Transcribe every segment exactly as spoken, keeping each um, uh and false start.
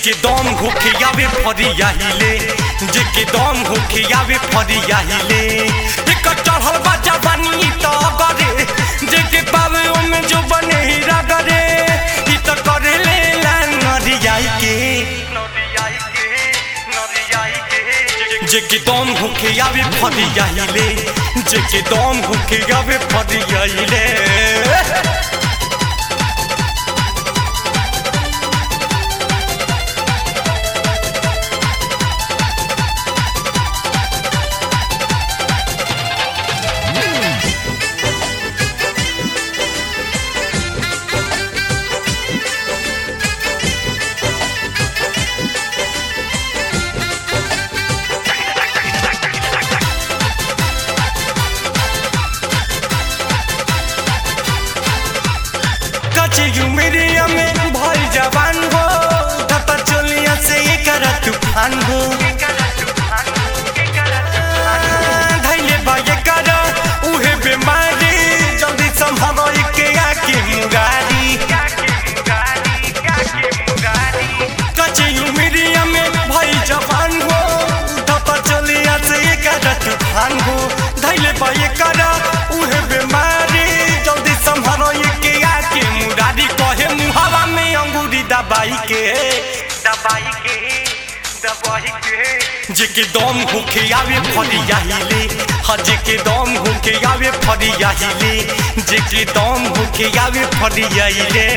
जेके दम होके आवे फरियाहिले जेके दम होके आवे फरियाहिले एक चढ़ल बा जवानी त गरे जेके पावे ओमे जो बने हीरा गरे ई त करे ले नरियाई के नरियाई के नरियाई के जेके दम होके आवे फरियाहिले जेके दम होके आवे फरियाहिले यूमेरिया में भाई जवान हो धपा चोलिया से ये करा तूफान हो धैले बाये करा उहे बीमारी जल्दी संभालो के आके मुगारी कच्चे यूमेरिया में भाई जवान हो धपा चोलिया से ये करा तूफान हो धैले बाये करा उहे बीमारी जल्दी संभालो के आके मुरारी कहे मुहावा में अंगूरी दबाई के दबाई के दबाई के जेके दम होके आवे फरियाहिले हा जेके दम होके आवे फरियाहिले जेके दम होके आवे फरियाहिले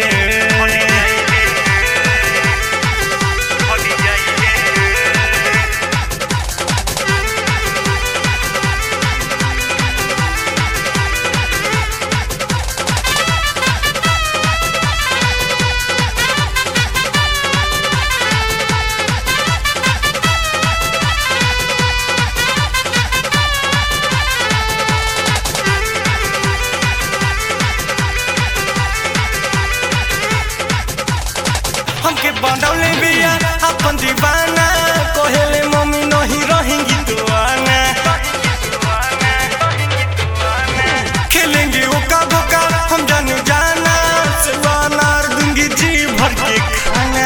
हमके बनौले बिया अपन दीवाना कहेले मम्मी नहीं रहेंगी तो आना खेलेंगे ओका बोका हम जाने जाना सेवानार दूंगी जी भर के खाना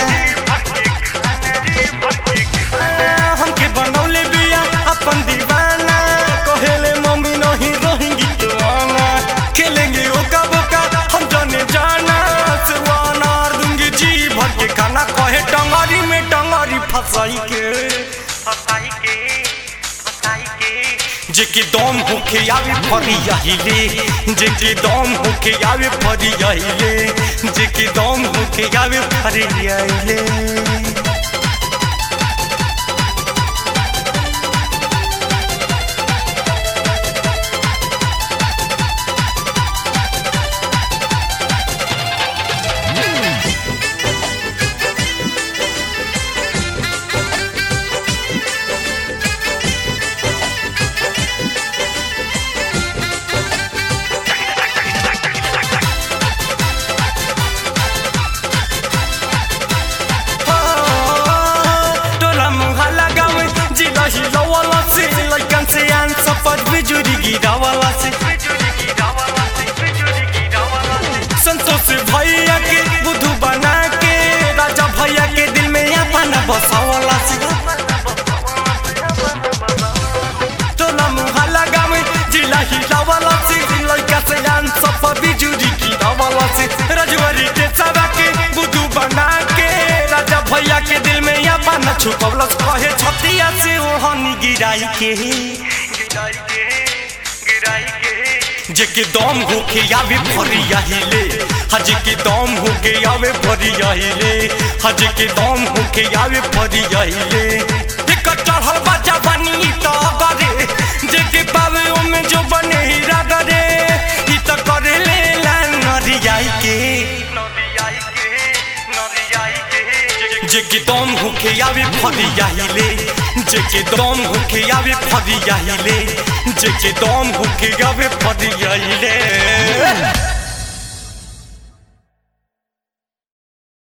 हमके बनौले बिया अपन दीवाना कहेले मम्मी नहीं रहेंगी तो आना खेलेंगे ओका बोका हम जाने जाना सेवानार दूंगी जी भर के खाना कहे टंगारी में टंगारी फसाई के फसाई के फसाई के जेके दम होके आवे फरियाहिले जेके दम होके आवे फरियाहिले जेके दम होके आवे फरियाहिले लइकन से आन सफर बिजुरी गिरावाला से संतोष भैया के बुद्धू बना के राजा भैया के दिल में अपना बसावाला से तोला मुहल्ला गाँव जिला हिलावाला से लइका से आन सफर बिजुरी गिरावाला से रजवारी के सदा के बुद्धू बना के राजा भैया के दिल में अपना छुपवला कहे छतिया से ओहनी गिराई के गिराई के गिराई के जेके दम होके आवे फरियाहिले हा जेके दम होके आवे फरियाहिले हा जेके दम होके आवे फरियाहिले एक चढ़ल बा जवानी त गरे जेके पावे ओमे जो बने हीरा गरे ई त करे ले नरियाई के नरियाई के नरियाई के जेके दम होके आवे फरियाहिले जेके दम होके आवे फरियाहिले जेके दम होके आवे फरियाहिले